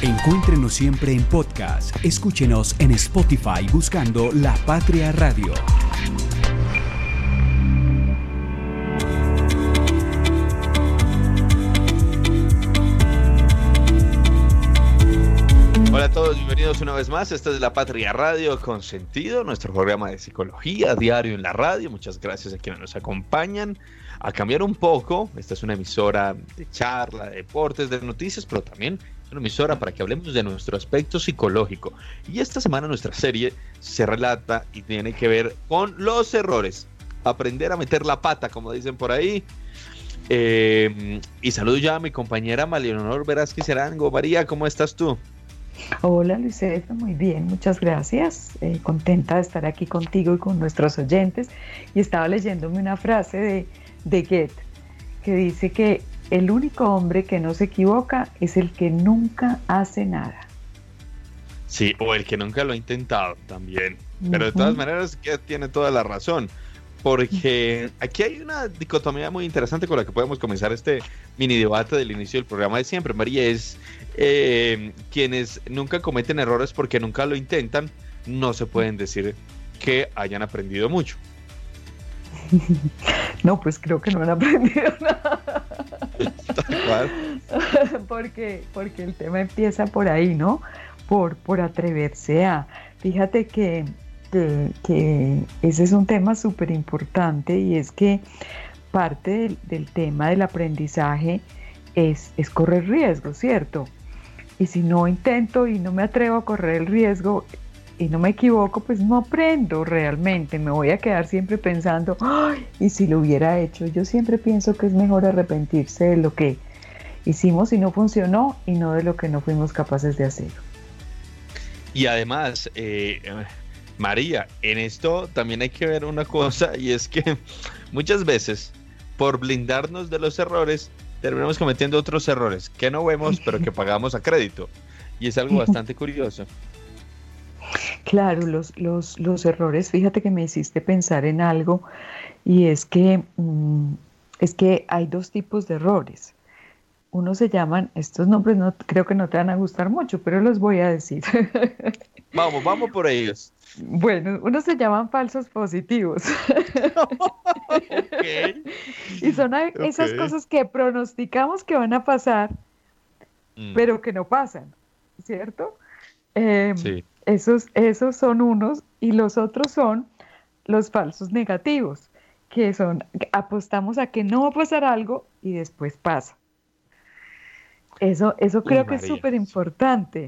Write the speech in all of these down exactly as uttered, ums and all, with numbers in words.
Encuéntrenos siempre en podcast. Escúchenos en Spotify buscando La Patria Radio. Hola a todos, bienvenidos una vez más. Esta es La Patria Radio con sentido, nuestro programa de psicología diario en la radio. Muchas gracias a quienes nos acompañan. A cambiar un poco, esta es una emisora de charla, de deportes, de noticias, pero también es una emisora para que hablemos de nuestro aspecto psicológico. Y esta semana nuestra serie se relata y tiene que ver con los errores. Aprender a meter la pata, como dicen por ahí. Eh, y saludo ya a mi compañera María Leonor Velázquez Arango. María, ¿cómo estás tú? Hola Luiseta, muy bien, muchas gracias. Eh, contenta de estar aquí contigo y con nuestros oyentes. Y estaba leyéndome una frase de, de Goethe que dice que el único hombre que no se equivoca es el que nunca hace nada. Sí, o el que nunca lo ha intentado también. Pero de todas maneras, Goethe tiene toda la razón. Porque aquí hay una dicotomía muy interesante con la que podemos comenzar este mini debate del inicio del programa de siempre. María, es eh, quienes nunca cometen errores porque nunca lo intentan, no se pueden decir que hayan aprendido mucho. No, pues creo que no han aprendido nada. Tal cual. porque, porque el tema empieza por ahí, ¿no? Por, por atreverse a... Fíjate que... Que, que ese es un tema súper importante y es que parte del, del tema del aprendizaje es, es correr riesgo, ¿cierto? Y si no intento y no me atrevo a correr el riesgo y no me equivoco, pues no aprendo realmente, me voy a quedar siempre pensando, ¡ay! Y si lo hubiera hecho, yo siempre pienso que es mejor arrepentirse de lo que hicimos y no funcionó y no de lo que no fuimos capaces de hacer. Y además, eh... María, en esto también hay que ver una cosa, y es que muchas veces por blindarnos de los errores terminamos cometiendo otros errores que no vemos pero que pagamos a crédito, y es algo bastante curioso. Claro, los, los, los errores, fíjate que me hiciste pensar en algo, y es que, mmm, es que hay dos tipos de errores. Uno se llaman, estos nombres no, creo que no te van a gustar mucho, pero los voy a decir. Vamos, vamos por ellos. Bueno, unos se llaman falsos positivos. Okay. Y son esas okay. cosas que pronosticamos que van a pasar, mm. pero que no pasan, ¿cierto? Eh, sí. esos, esos son unos, y los otros son los falsos negativos, que son, apostamos a que no va a pasar algo y después pasa. Eso, eso creo Uy, que María. Es súper importante.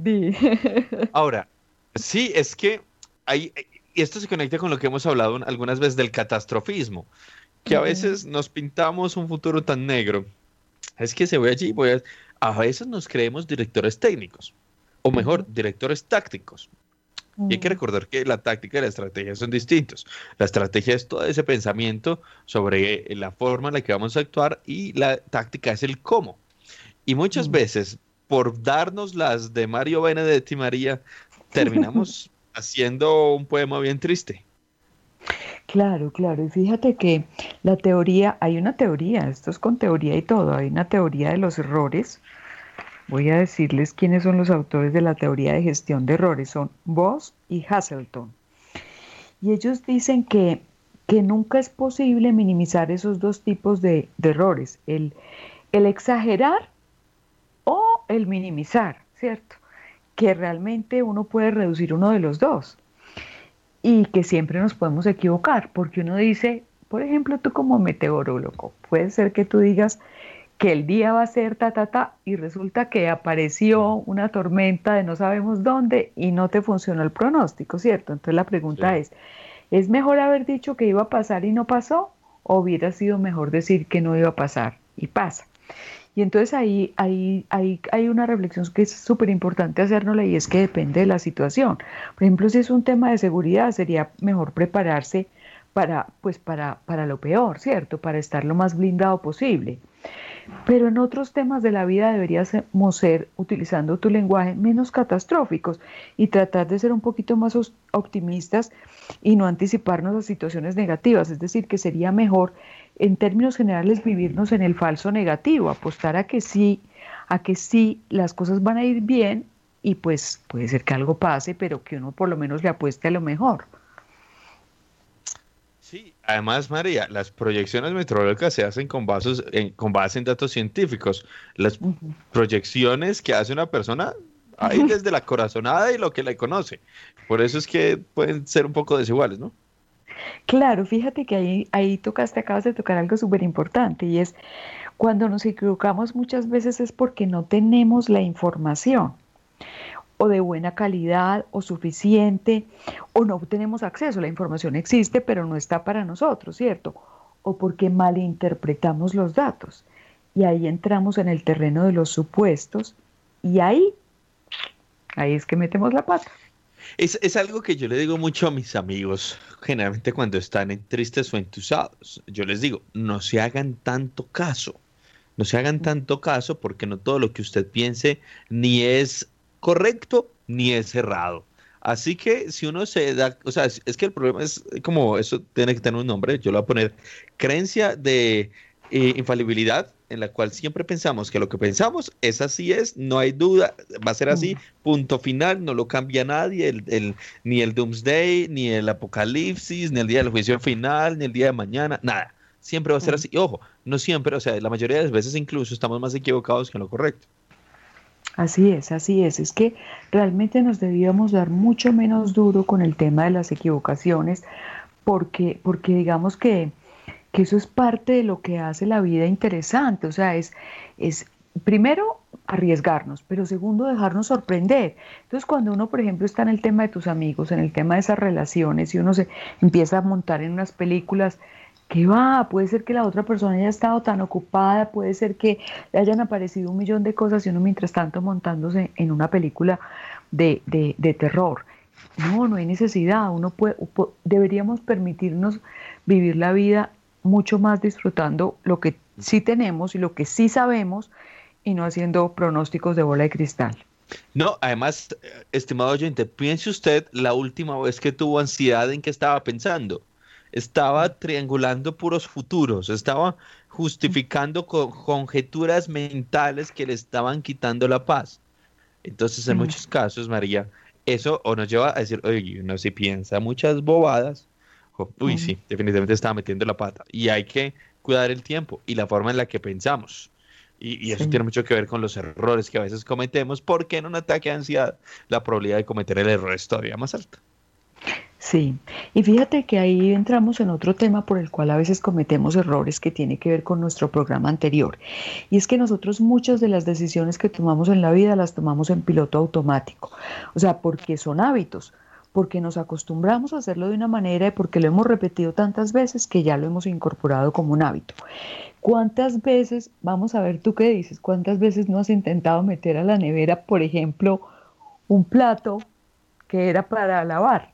Ahora, sí, es que hay, y esto se conecta con lo que hemos hablado algunas veces del catastrofismo, que a veces nos pintamos un futuro tan negro. Es que se ve allí, voy a, a veces nos creemos directores técnicos, o mejor, directores tácticos. Y hay que recordar que la táctica y la estrategia son distintos. La estrategia es todo ese pensamiento sobre la forma en la que vamos a actuar, y la táctica es el cómo. Y muchas veces, por darnos las de Mario Benedetti, María, terminamos haciendo un poema bien triste. Claro, claro. Y fíjate que la teoría, hay una teoría, esto es con teoría y todo, hay una teoría de los errores. Voy a decirles quiénes son los autores de la teoría de gestión de errores. Son Voss y Hazelton. Y ellos dicen que, que nunca es posible minimizar esos dos tipos de, de errores. El, el exagerar o el minimizar, ¿cierto? Que realmente uno puede reducir uno de los dos y que siempre nos podemos equivocar, porque uno dice, por ejemplo, tú como meteorólogo, puede ser que tú digas que el día va a ser ta, ta, ta, y resulta que apareció una tormenta de no sabemos dónde y no te funcionó el pronóstico, ¿cierto? Entonces la pregunta sí. es, ¿es mejor haber dicho que iba a pasar y no pasó? ¿O hubiera sido mejor decir que no iba a pasar y pasa? Y entonces ahí, ahí, ahí hay una reflexión que es súper importante hacérnosla, y es que depende de la situación. Por ejemplo, si es un tema de seguridad, sería mejor prepararse para, pues para, para lo peor, ¿cierto? Para estar lo más blindado posible. Pero en otros temas de la vida deberíamos ser, utilizando tu lenguaje, menos catastróficos y tratar de ser un poquito más optimistas y no anticiparnos a situaciones negativas. Es decir, que sería mejor, en términos generales, vivirnos en el falso negativo, apostar a que sí a que sí, las cosas van a ir bien y pues puede ser que algo pase, pero que uno por lo menos le apueste a lo mejor. Sí, además, María, las proyecciones meteorológicas se hacen con, bases en, con base en datos científicos. Las Ujú. proyecciones que hace una persona, hay desde la corazonada y lo que la conoce. Por eso es que pueden ser un poco desiguales, ¿no? Claro, fíjate que ahí, ahí tocaste, acabas de tocar algo súper importante y es cuando nos equivocamos muchas veces es porque no tenemos la información o de buena calidad o suficiente o no tenemos acceso. La información existe pero no está para nosotros, ¿cierto? O porque malinterpretamos los datos. Y ahí entramos en el terreno de los supuestos y ahí, ahí es que metemos la pata. Es, es algo que yo le digo mucho a mis amigos, generalmente cuando están en tristes o entusados. Yo les digo, no se hagan tanto caso, no se hagan tanto caso porque no todo lo que usted piense ni es correcto ni es errado. Así que si uno se da, o sea, es, es que el problema es como, eso tiene que tener un nombre, yo lo voy a poner, creencia de eh, infalibilidad, en la cual siempre pensamos que lo que pensamos es así es, no hay duda, va a ser así, Mm, punto final, no lo cambia nadie, el, el- ni el Doomsday, ni el Apocalipsis, ni el día del juicio final, ni el día de mañana, nada. Siempre va a ser mm. así. Y ojo, no siempre, o sea, la mayoría de las veces incluso estamos más equivocados que en lo correcto. Así es, así es. Es que realmente nos debíamos dar mucho menos duro con el tema de las equivocaciones porque, porque digamos que que eso es parte de lo que hace la vida interesante, o sea, es, es primero arriesgarnos, pero segundo dejarnos sorprender. Entonces, cuando uno, por ejemplo, está en el tema de tus amigos, en el tema de esas relaciones, y uno se empieza a montar en unas películas, ¿qué va? Puede ser que la otra persona haya estado tan ocupada, puede ser que le hayan aparecido un millón de cosas y uno mientras tanto montándose en una película de, de, de terror. No, no hay necesidad. Uno puede, pu- deberíamos permitirnos vivir la vida mucho más disfrutando lo que sí tenemos y lo que sí sabemos y no haciendo pronósticos de bola de cristal. No, además, eh, estimado oyente, piense usted la última vez que tuvo ansiedad en qué estaba pensando. Estaba triangulando puros futuros, estaba justificando co- conjeturas mentales que le estaban quitando la paz. Entonces, en Mm, muchos casos, María, eso o nos lleva a decir, oye, uno si piensa muchas bobadas, o, uy, mm. sí, definitivamente estaba metiendo la pata. Y hay que cuidar el tiempo y la forma en la que pensamos. Y, y eso Sí. tiene mucho que ver con los errores que a veces cometemos, porque en un ataque de ansiedad la probabilidad de cometer el error es todavía más alta. Sí, y fíjate que ahí entramos en otro tema por el cual a veces cometemos errores que tiene que ver con nuestro programa anterior. Y es que nosotros muchas de las decisiones que tomamos en la vida las tomamos en piloto automático. O sea, porque son hábitos, porque nos acostumbramos a hacerlo de una manera y porque lo hemos repetido tantas veces que ya lo hemos incorporado como un hábito. ¿Cuántas veces, vamos a ver tú qué dices, cuántas veces no has intentado meter a la nevera, por ejemplo, un plato que era para lavar?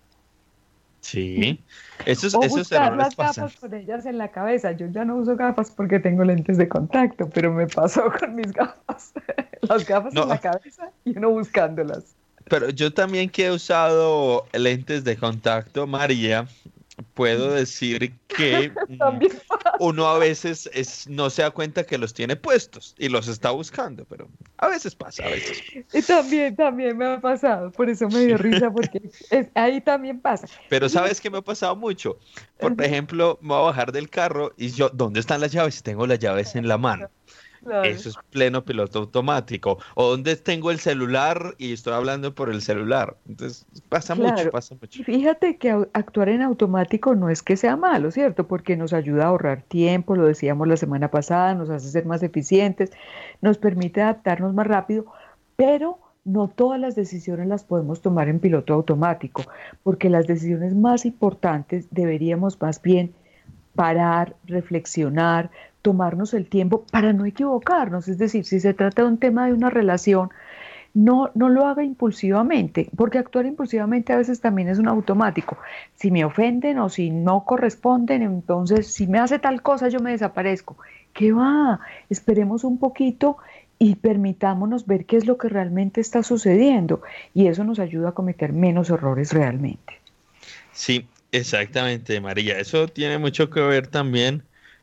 Sí, esos, O esos buscar errores las pasan. gafas con ellas en la cabeza. Yo ya no uso gafas porque tengo lentes de contacto, pero me pasó con mis gafas. Las gafas en la No, cabeza y uno buscándolas. pero yo también que he usado lentes de contacto, María, puedo decir que mm, También uno a pasa. veces es, no se da cuenta que los tiene puestos y los está buscando, pero a veces pasa, a veces pasa. Y también, también me ha pasado. Por eso me dio risa porque es- ahí también pasa. Pero Y fíjate, ¿sabes qué me ha pasado mucho? Por ajá, ejemplo, me voy a bajar del carro y yo, ¿dónde están las llaves? Tengo las llaves en la mano. claro. Eso es pleno piloto automático. O dónde tengo el celular y estoy hablando por el celular. Entonces, pasa mucho, Claro, pasa mucho. y fíjate que au- actuar en automático no es que sea malo, ¿cierto? Porque nos ayuda a ahorrar tiempo, lo decíamos la semana pasada, nos hace ser más eficientes, nos permite adaptarnos más rápido, pero no todas las decisiones las podemos tomar en piloto automático, porque las decisiones más importantes deberíamos más bien parar, reflexionar, tomarnos el tiempo para no equivocarnos. Es decir, si se trata de un tema de una relación, no, no lo haga impulsivamente, porque actuar impulsivamente a veces también es un automático. Si me ofenden o si no corresponden, entonces si me hace tal cosa yo me desaparezco. ¿Qué va? Esperemos un poquito y permitámonos ver qué es lo que realmente está sucediendo y eso nos ayuda a cometer menos errores realmente. Sí, exactamente, María. Eso tiene mucho que ver también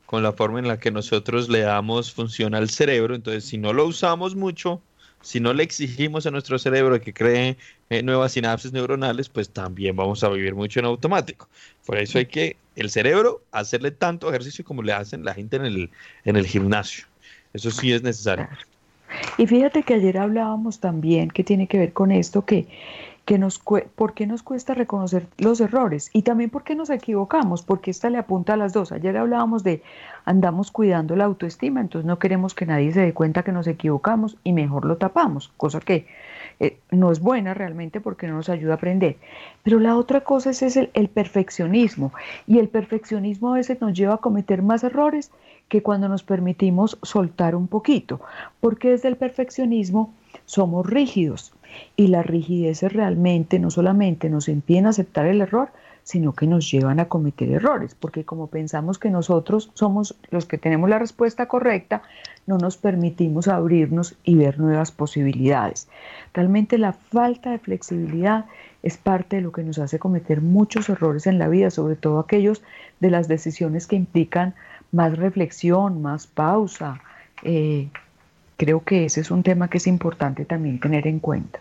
con la forma en la que nosotros le damos función al cerebro. Entonces, si no lo usamos mucho, si no le exigimos a nuestro cerebro que cree eh, nuevas sinapsis neuronales, pues también vamos a vivir mucho en automático. Por eso hay que, el cerebro, hacerle tanto ejercicio como le hacen la gente en el, en el gimnasio. Eso sí es necesario. Y fíjate que ayer hablábamos también, que tiene que ver con esto, que, que nos, ¿por qué nos cuesta reconocer los errores? Y también por qué nos equivocamos, porque esta le apunta a las dos. Ayer hablábamos de andamos cuidando la autoestima, entonces no queremos que nadie se dé cuenta que nos equivocamos y mejor lo tapamos, cosa que eh, no es buena realmente porque no nos ayuda a aprender. Pero la otra cosa es, es el, el perfeccionismo, y el perfeccionismo a veces nos lleva a cometer más errores que cuando nos permitimos soltar un poquito, porque desde el perfeccionismo somos rígidos, y las rigideces realmente no solamente nos impiden aceptar el error, sino que nos llevan a cometer errores, porque como pensamos que nosotros somos los que tenemos la respuesta correcta, no nos permitimos abrirnos y ver nuevas posibilidades. Realmente la falta de flexibilidad es parte de lo que nos hace cometer muchos errores en la vida, sobre todo aquellos de las decisiones que implican más reflexión, más pausa. Eh, creo que ese es un tema que es importante también tener en cuenta.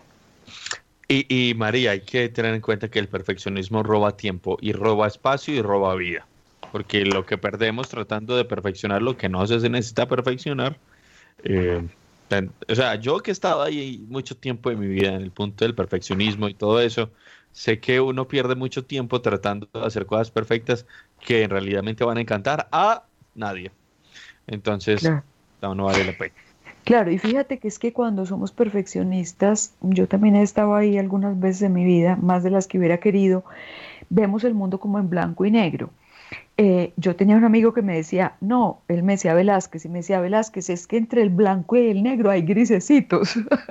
Y, y María, hay que tener en cuenta que el perfeccionismo roba tiempo y roba espacio y roba vida, porque lo que perdemos tratando de perfeccionar lo que no se necesita perfeccionar, eh, o sea, yo que he estado ahí mucho tiempo de mi vida en el punto del perfeccionismo y todo eso, sé que uno pierde mucho tiempo tratando de hacer cosas perfectas que en realidad van a encantar a nadie. Entonces, claro, no, no vale la pena. Claro, y fíjate que es que cuando somos perfeccionistas, yo también he estado ahí algunas veces en mi vida, más de las que hubiera querido, vemos el mundo como en blanco y negro. Eh, yo tenía un amigo que me decía, no, él me decía Velázquez, y me decía Velázquez, es que entre el blanco y el negro hay grisecitos.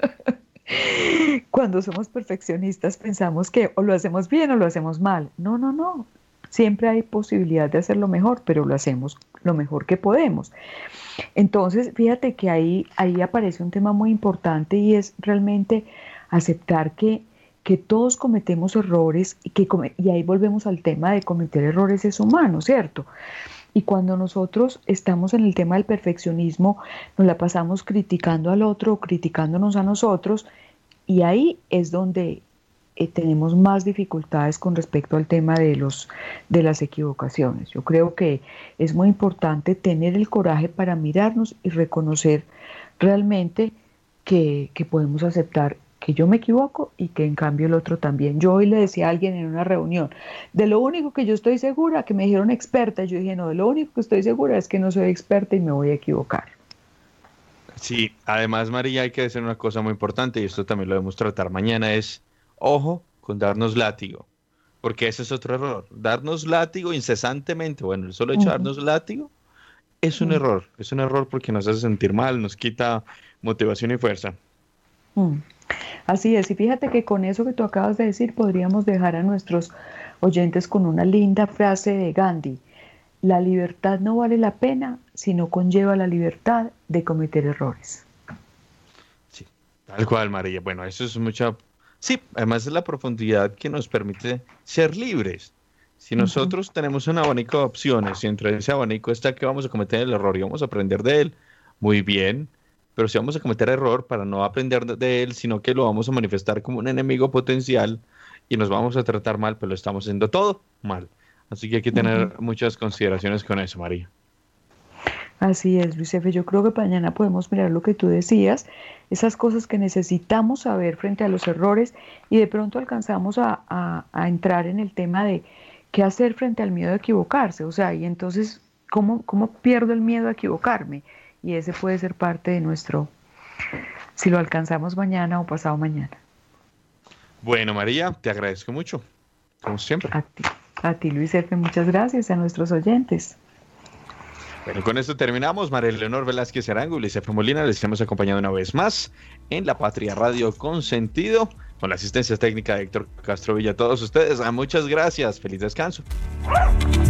Cuando somos perfeccionistas pensamos que o lo hacemos bien o lo hacemos mal. No, no, no. Siempre hay posibilidad de hacerlo mejor, pero lo hacemos lo mejor que podemos. Entonces, fíjate que ahí, ahí aparece un tema muy importante, y es realmente aceptar que, que todos cometemos errores, y, que come, y ahí volvemos al tema de cometer errores es humano, ¿cierto? Y cuando nosotros estamos en el tema del perfeccionismo, nos la pasamos criticando al otro, criticándonos a nosotros, y ahí es donde Eh, tenemos más dificultades con respecto al tema de, los, de las equivocaciones. Yo creo que es muy importante tener el coraje para mirarnos y reconocer realmente que, que podemos aceptar que yo me equivoco y que en cambio el otro también. Yo hoy le decía a alguien en una reunión, de lo único que yo estoy segura, que me dijeron experta, yo dije, no, de lo único que estoy segura es que no soy experta y me voy a equivocar. Sí, además, María, hay que decir una cosa muy importante, y esto también lo debemos tratar mañana, es ojo con darnos látigo, porque ese es otro error. Darnos látigo incesantemente, bueno, el solo hecho de darnos látigo es un uh-huh. error, es un error porque nos hace sentir mal, nos quita motivación y fuerza. Uh-huh. Así es, y fíjate que con eso que tú acabas de decir podríamos dejar a nuestros oyentes con una linda frase de Gandhi: la libertad no vale la pena si no conlleva la libertad de cometer errores. Sí, tal cual, María. Bueno, eso es mucha... Sí, además es la profundidad que nos permite ser libres. Si nosotros uh-huh. tenemos un abanico de opciones y entre ese abanico está que vamos a cometer el error y vamos a aprender de él, muy bien, pero si vamos a cometer error para no aprender de él, sino que lo vamos a manifestar como un enemigo potencial y nos vamos a tratar mal, pues lo estamos haciendo todo mal. Así que hay que tener uh-huh. muchas consideraciones con eso, María. Así es, Luis Efe. Yo creo que mañana podemos mirar lo que tú decías, esas cosas que necesitamos saber frente a los errores, y de pronto alcanzamos a, a, a entrar en el tema de qué hacer frente al miedo a equivocarse. O sea, y entonces, ¿cómo, cómo pierdo el miedo a equivocarme? Y ese puede ser parte de nuestro, si lo alcanzamos mañana o pasado mañana. Bueno, María, te agradezco mucho, como siempre. A ti, a ti Luis Efe, muchas gracias, a nuestros oyentes. Bueno, con esto terminamos. María Leonor Velázquez Arango y Luis Efe Molina les hemos acompañado una vez más en La Patria Radio con Sentido, con la asistencia técnica de Héctor Castro Villa. A todos ustedes, muchas gracias. Feliz descanso.